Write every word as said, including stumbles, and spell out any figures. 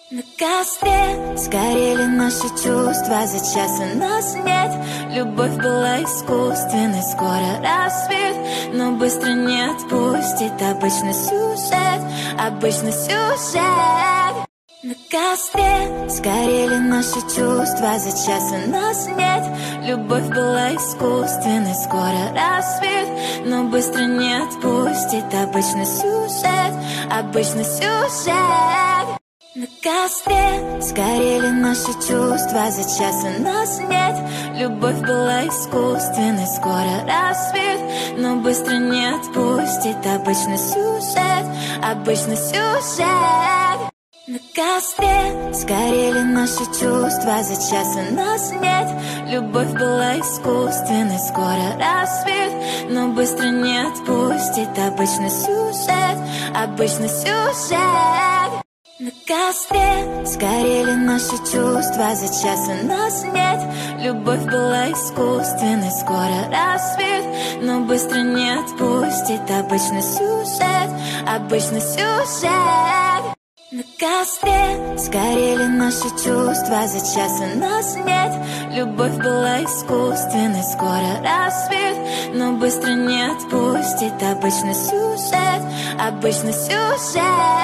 На костре сгорели наши чувства, за час у нас нет. Любовь была искусственной, скоро рассвет, но быстро не отпустит обычный сюжет, обычный сюжет. На костре сгорели наши чувства, за час у нас нет. Любовь была искусственной, скоро рассвет, но быстро не отпустит обычный сюжет, обычный сюжет. На костре сгорели наши чувства, за час у нас нет. Любовь была искусственной, скоро рассвет, но быстро не отпустит обычный сюжет, обычный сюжет. На костре сгорели наши чувства, за час у нас нет. Любовь была искусственной, скоро рассвет, но быстро не отпустит обычный сюжет, обычный сюжет. На костре сгорели наши чувства, за час у нас нет. Любовь была искусственной, скоро рассвет, но быстро не отпустит обычный сюжет, обычный сюжет. На костре сгорели наши чувства, за час у нас нет. Любовь была искусственной, скоро рассвет, но быстро не отпустит обычный сюжет, обычный сюжет.